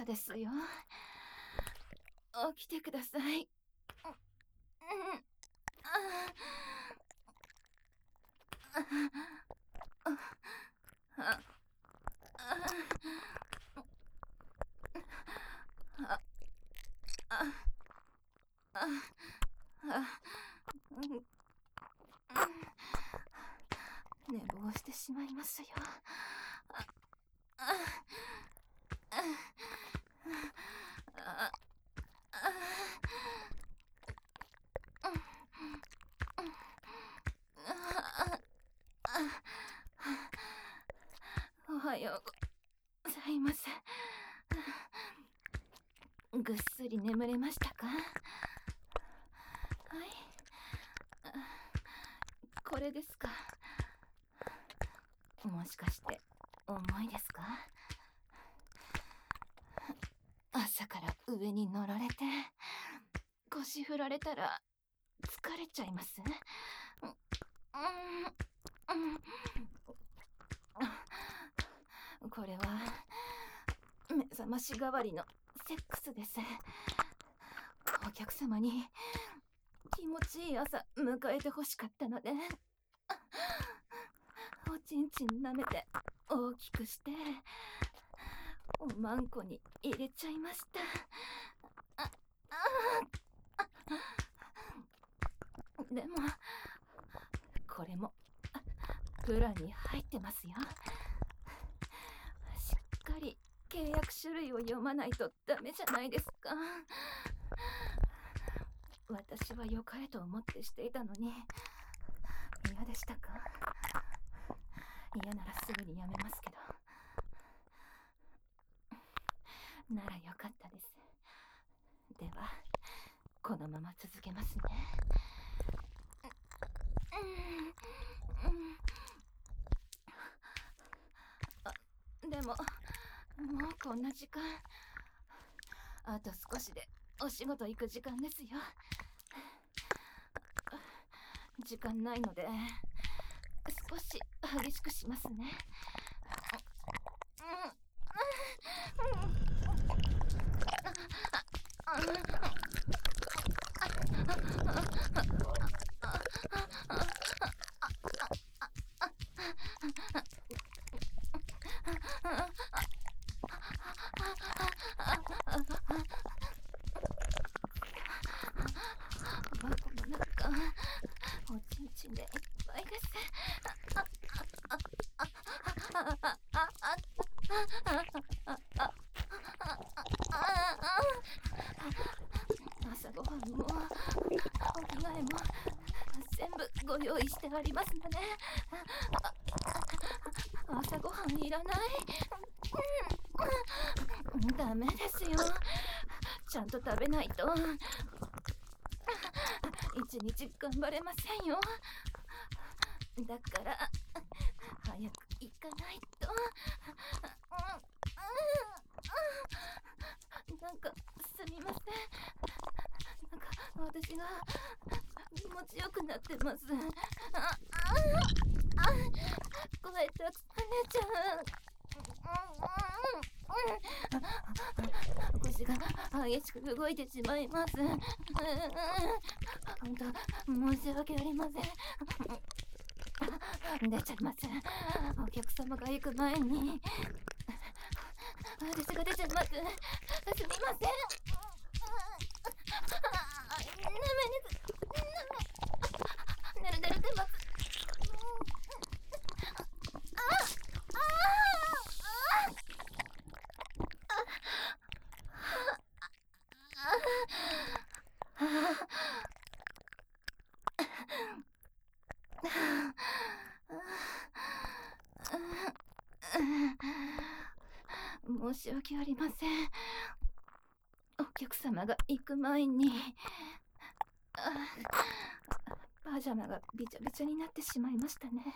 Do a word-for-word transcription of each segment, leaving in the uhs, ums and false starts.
朝ですよ。起きてください。うん、うん、ああ、あ、あ、あ、あ、あ、うん、うん、寝坊してしまいますよ。あ、あ、あ、あ、あ、あ、あ、おはようございます。ぐっすり眠れましたか？はい。これですか？もしかして重いですか？朝から上に乗られて腰振られたら疲れちゃいます？うん、うんうん、これは目覚まし代わりのセックスです。お客様に気持ちいい朝迎えてほしかったので、おちんちん舐めて大きくしておまんこに入れちゃいました。ああでもこれもプランに入ってますよ。しっかり契約種類を読まないとダメじゃないですか。私は良かれと思ってしていたのに嫌でしたか？嫌ならすぐにやめますけど。ならよかったです。ではこのまま続けますね。あ、でももうこんな時間。あと少しでお仕事行く時間ですよ。時間ないので少し激しくしますね。バカの中おちんちんでいっぱいです。朝ごはんもお着替えも全部ご用意してありますので、朝ごはんいらない？ダメですよ。ちゃんと食べないと一日頑張れませんよ。だから早く行かないと。なんかすみません。なんか私が気持ちよくなってます。あああ、声たくさん出ちゃう。腰が激しく動いてしまいます。本当申し訳ありません。出ちゃいます。お客様が行く前に私が出ちゃいます。すみません。眠いです。眠い。寝る寝るてます。申し訳ありません。お客様が行く前にパジャマがびちゃびちゃになってしまいましたね。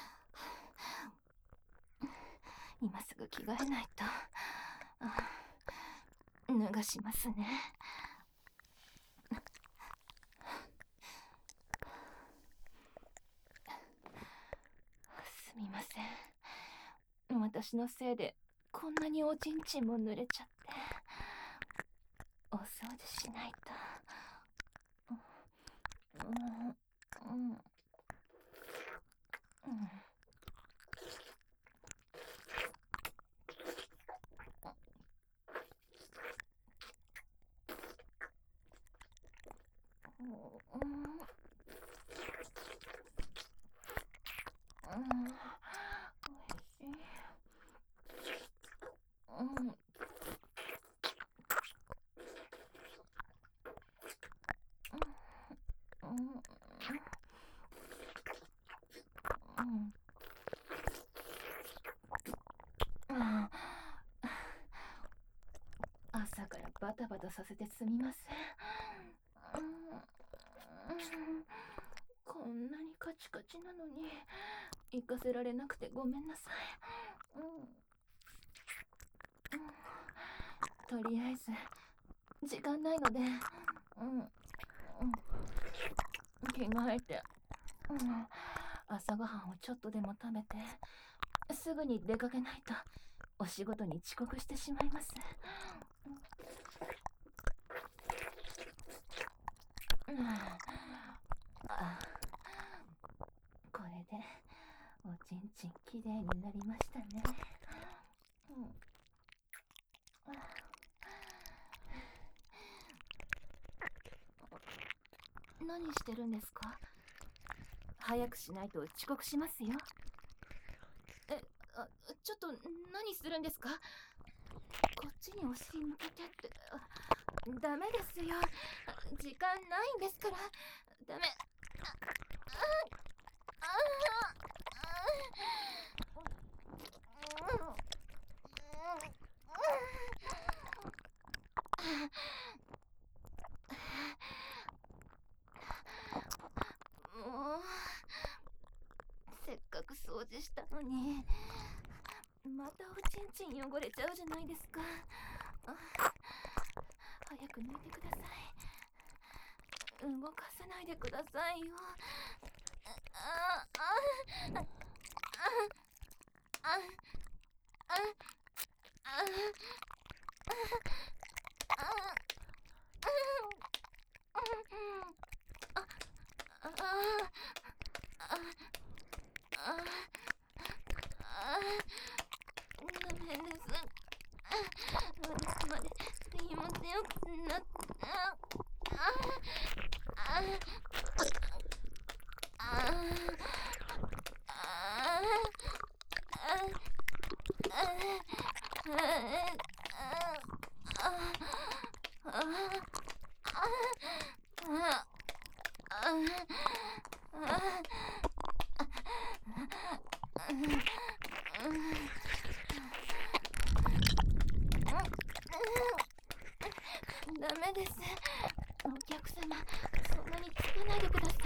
今すぐ着替えないと。脱がしますね。すみません。私のせいでこんなにおちんちんも濡れちゃって。 お掃除しないと。うんうんうんうん朝からバタバタさせてすみません。こんなにカチカチなのに行かせられなくてごめんなさい。とりあえず時間ないので、うんうん、着替えて、うん、朝ごはんをちょっとでも食べてすぐに出かけないとお仕事に遅刻してしまいます。うん、あ、これでおちんちんきれいになりましたね。うん、何してるんですか？早くしないと遅刻しますよ。え、あ、ちょっと何するんですか？こっちにお尻向けてって。ダメですよ。時間ないんですから。ダメ。もうせっかく掃除したのにまたおちんちん汚れちゃうじゃないですか。早く抜いてください。動かさないでくださいよ。ああああああダメです。私まで気持ちよくなっあああダメです。お客様、そんなにつかないでください。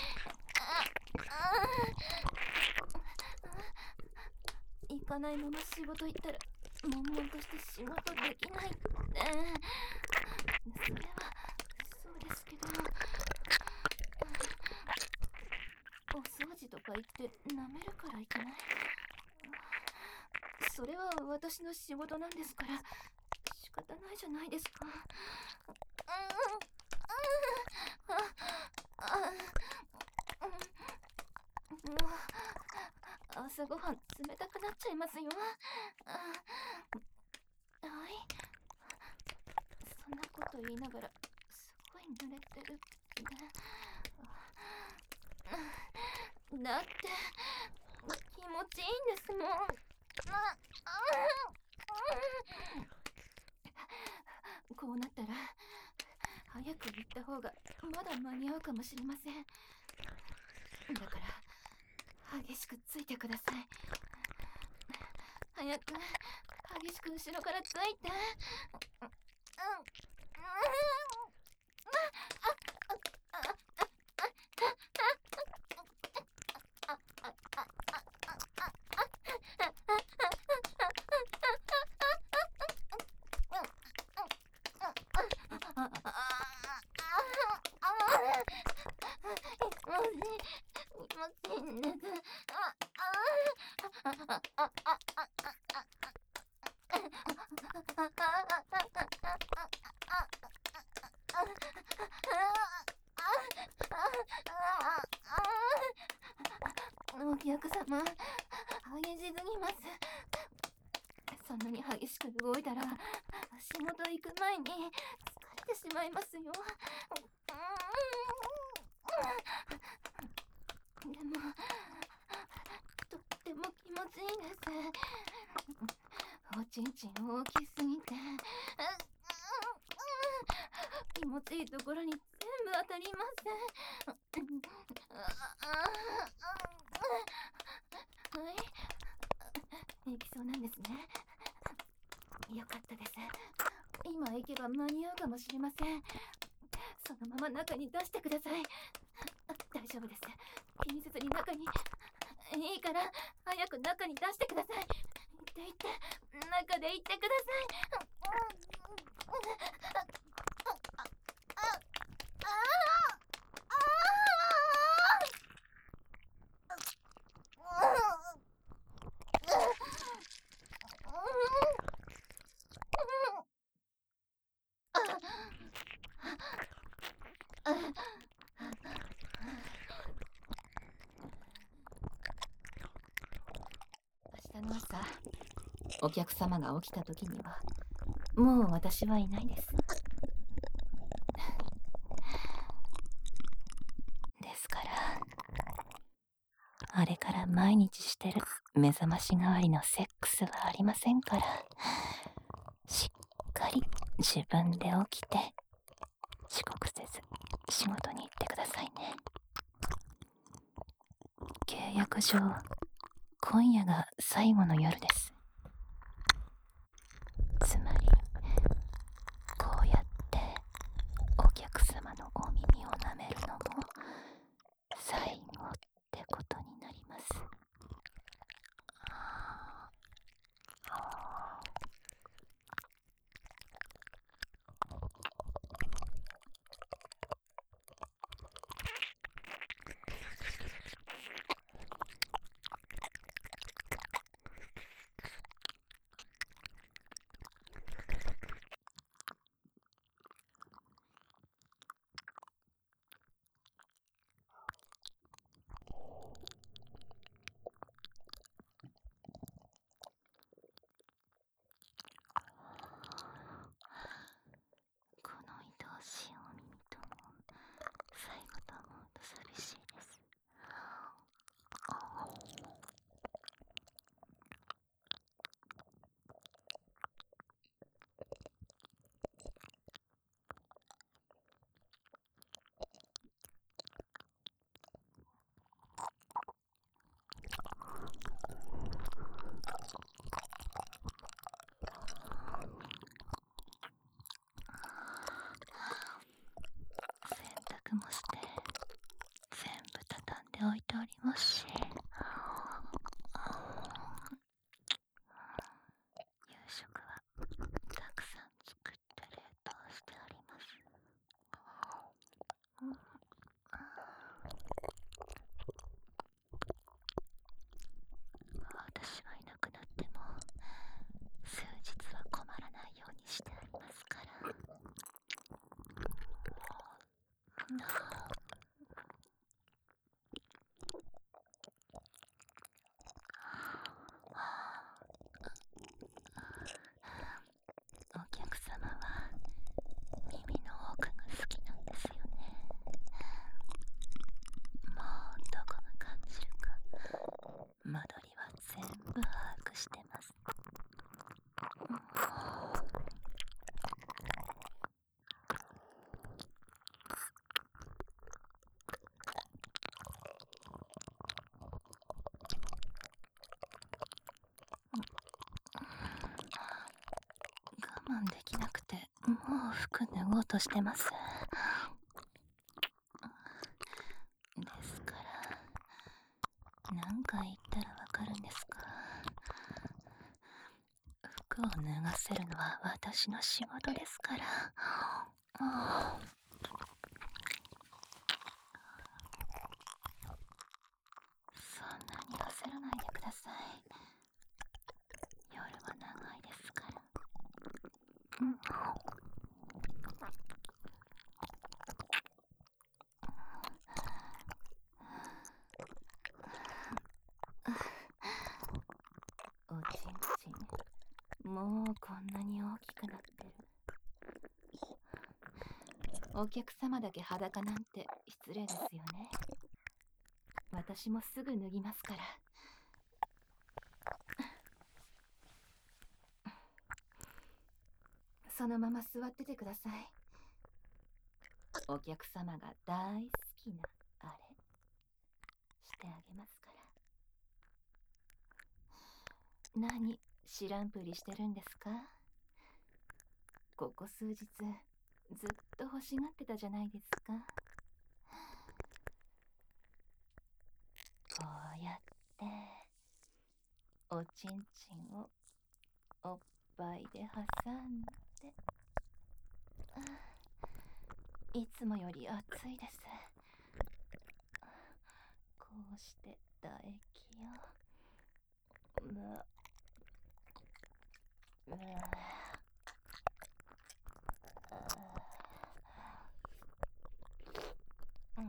行かないまま仕事行ったら悶々として仕事できないって。それはそうですけど、お掃除とか言って舐めるからいけない。それは私の仕事なんですから仕方ないじゃないですか。もう朝ごはん冷たくなっちゃいますよ。はい、そんなこと言いながらすごい濡れてるってだって気持ちいいんですもん。こうなったら早く行った方がまだ間に合うかもしれません。だから激しくついてください。早く激しく後ろからついて。 客様、激しすぎます。そんなに激しく動いたら仕事行く前に疲れてしまいますよ。でもとっても気持ちいいです。おちんちん大きすぎて気持ちいいところに全部当たります。はい、行きそうなんですね。よかったです。今行けば間に合うかもしれません。そのまま中に出してください。大丈夫です。気にせずに中に。いいから早く中に出してください。行って行って中で行ってください。明日の朝、お客様が起きた時にはもう私はいないです。ですからあれから毎日してる目覚まし代わりのセックスはありませんから、しっかり自分で起きて遅刻せず仕事に行ってくださいね。契約上今夜が最後の夜です。つまりこうやってお客様のお耳を舐めるのも最後ってことになります。この愛おしいお耳とも最後と思うと寂しいです。洗濯もして全部畳んでおいておりますし、夕食はたくさん作って冷凍してあります。私がいなくなっても数日は困らないようにしてありますから。お客様は耳の奥が好きなんですよね。もうどこが感じるか間取りは全部把握してます。我慢できなくてもう服脱ごうとしてます。ですから何回言ったらわかるんですか。服を脱がせるのは私の仕事ですから。そんなに焦らないでください。夜は長いですから。 お客様だけ裸なんて失礼ですよね。私もすぐ脱ぎますから。そのまま座っててください。お客様が大好きなあれしてあげますから。何知らんぷりしてるんですか？ここ数日ずっと欲しがってたじゃないですか。こうやっておちんちんをおっぱいで挟んで、いつもより熱いです。こうして唾液をむむうん、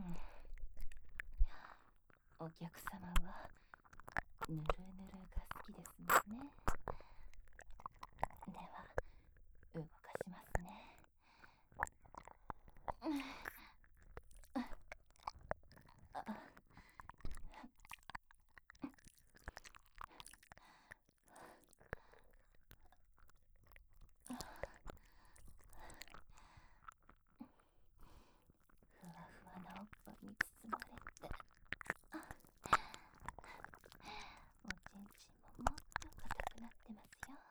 お客様はぬるぬるが好きですもんね。では動かしますね。ふわふわなおっぱいに包まれて、おちんちんももっと硬くなってますよ。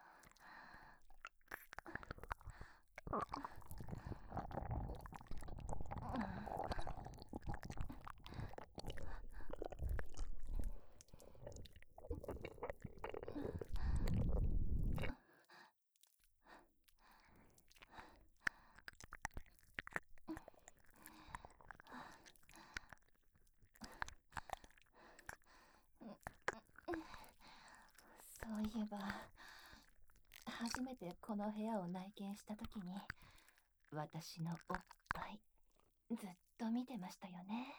そういえば、初めてこの部屋を内見したときに、私のおっぱいずっと見てましたよね。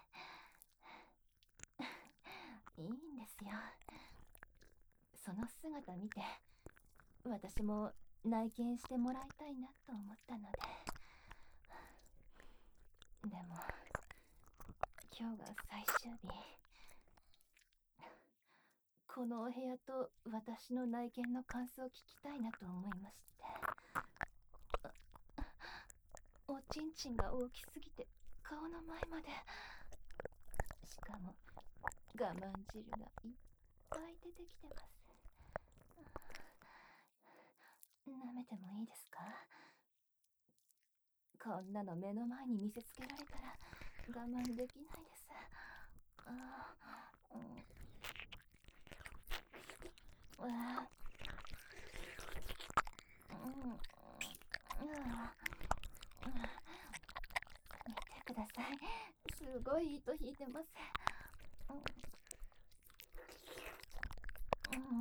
いいんですよ。その姿見て、私も内見してもらいたいなと思ったので。でも、今日が最終日。このお部屋と私の内見の感想を聞きたいなと思いまして。おちんちんが大きすぎて顔の前まで。しかも我慢汁がいっぱい出てきてます。舐めてもいいですか？こんなの目の前に見せつけられたら我慢できないです。あー、うん、うわー、うん、うん、見てください。すごい糸引いてます。うん、うん、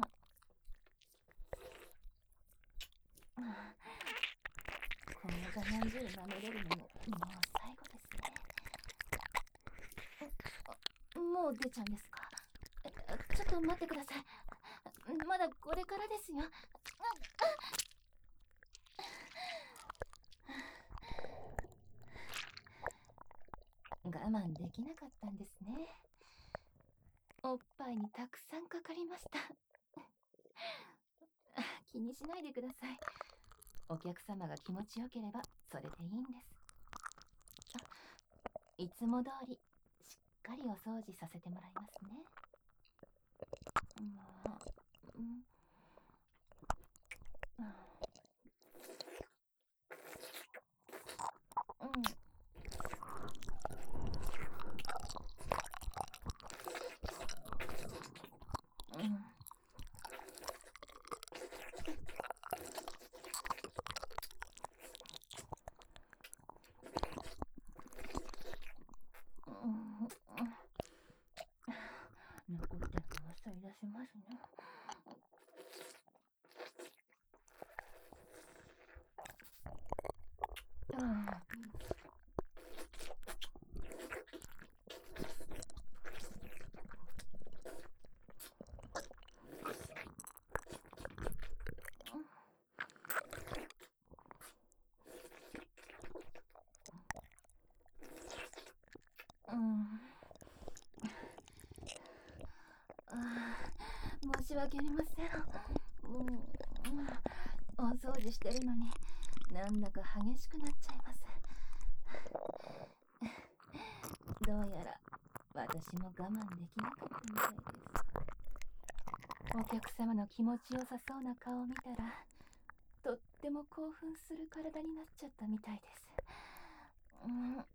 この我慢汁舐めれるのももう最後ですね。もう出ちゃうんですか？ちょっと待ってください。まだこれからですよ。我慢できなかったんですね。おっぱいにたくさんかかりました。気にしないでください。お客様が気持ちよければそれでいいんです。いつも通りしっかりお掃除させてもらいますね。うん、うん、うん、うん。残ってるのを取り出しますね。うん、 申し訳ありません。もう、お掃除してるのに、なんだか激しくなっちゃいます。どうやら、私も我慢できなかったみたいです。お客様の気持ちよさそうな顔を見たら、とっても興奮する体になっちゃったみたいです。うん、うん、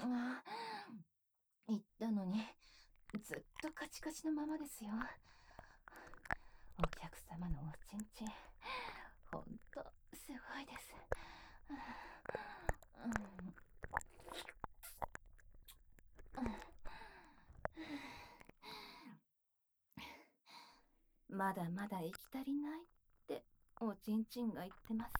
言ったのに、ずっとカチカチのままですよ。お客様のおちんちん、ほんとすごいです。まだまだ行き足りないっておちんちんが言ってます。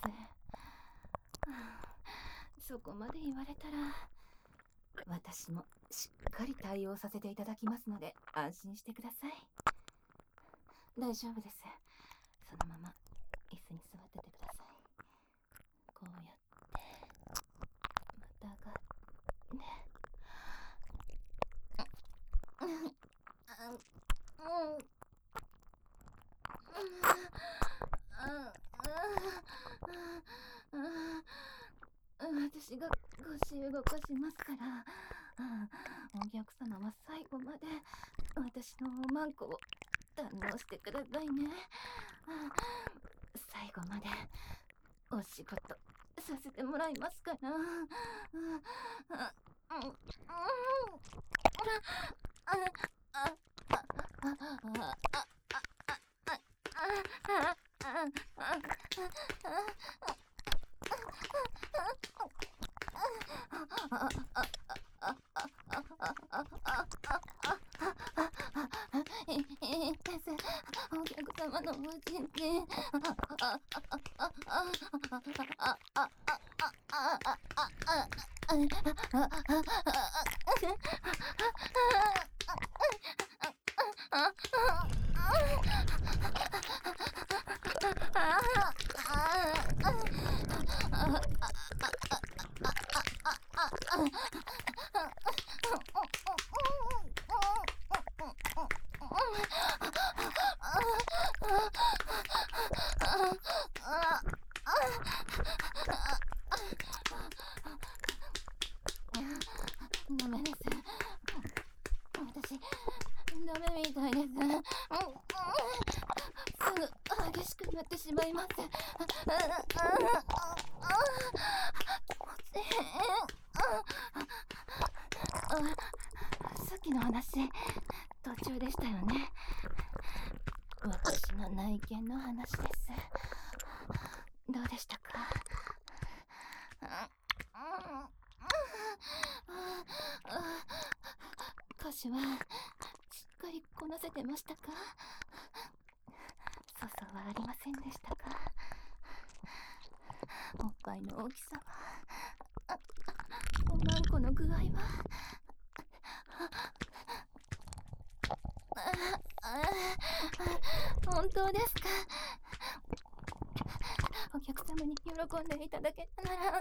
そこまで言われたら私もしっかり対応させていただきますので安心してください。大丈夫です。そのまま椅子に座っててください。こうやってまたがってうんうん私が腰動かしますから、お客様は最後まで私のおまんこを堪能してくださいね。最後までお仕事させてもらいますから。お客様のおちんちん。ダメです。私、ダメみたいです。すぐ激しくなってしまいます。気持ちいい。さっきの話、途中でしたよね。私の内見の話です。どうでしたか？歌詞はしっかりこなせてましたか？粗相はありませんでしたか？おっぱいの大きさは、おまんこの具合は、本当ですか？お客様に喜んでいただけたなら、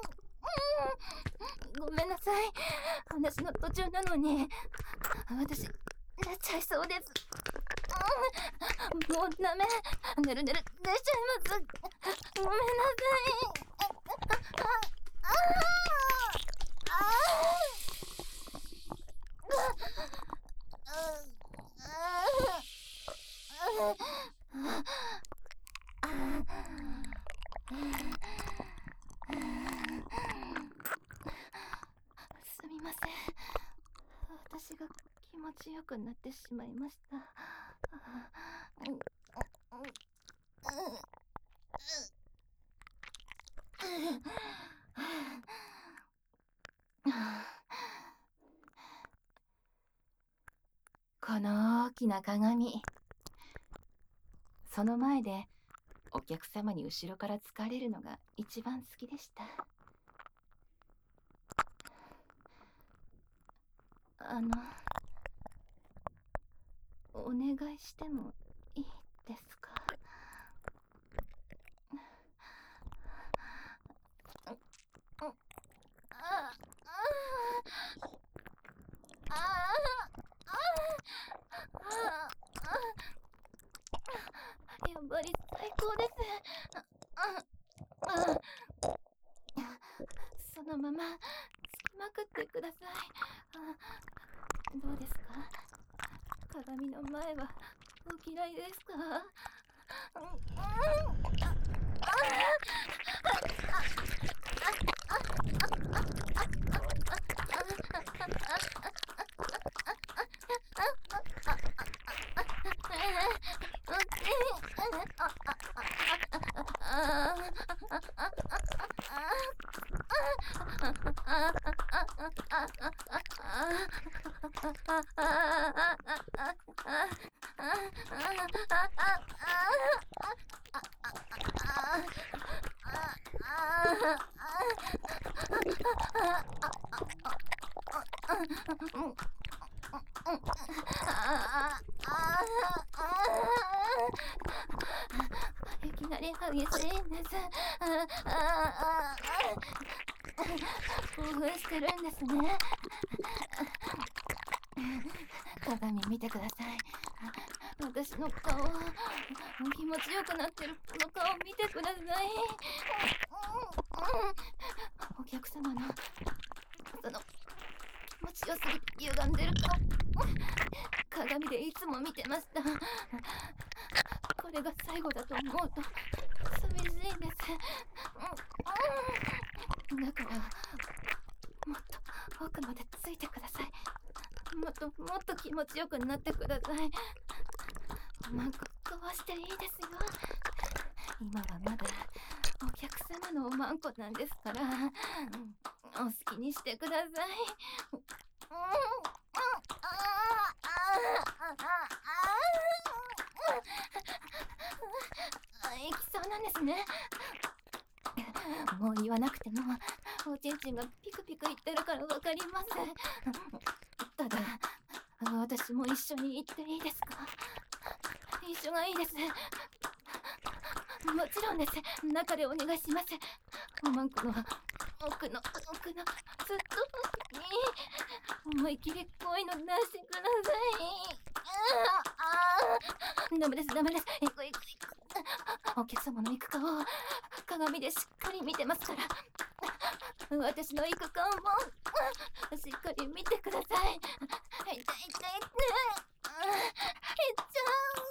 ごめんなさい。話の途中なのに私出ちゃいそうです。もうダメ。ねるねる出ちゃいます。ごめんなさい。すみません。私が気持ちよくなってしまいました。この大きな鏡、その前でお客様に後ろから疲れるのが一番好きでした。あの、お願いしてもいいですか？ 張り最高です。ああそのままつきまくってください。あどうですか？鏡の前はお嫌いですか？うんうんあいきなり激しいんです。興奮してるんですね。鏡見てください。私の顔、気持ちよくなってるこの顔見てください。お客様のその気持ちよすぎて歪んでる顔、鏡でいつも見てました。これが最後だと思うと寂しいんです。だからもっと奥までついてください。もっともっと気持ちよくなってください。おまんこ壊していいですよ。今はまだお客様のおまんこなんですから、お好きにしてください。いきそうなんですね。もう言わなくてもおちんちんがピクピクいってるからわかります。ただ私も一緒に行っていいですか？一緒がいいです。もちろんです。中でお願いします。おまんこの奥の奥のずっと奥に思い切り恋の出してください。ダメですダメです。行く行く行く。お客様の行く顔を鏡でしっかり見てますから、私の行く顔もしっかり見てください。痛い痛い痛い。いっちゃう。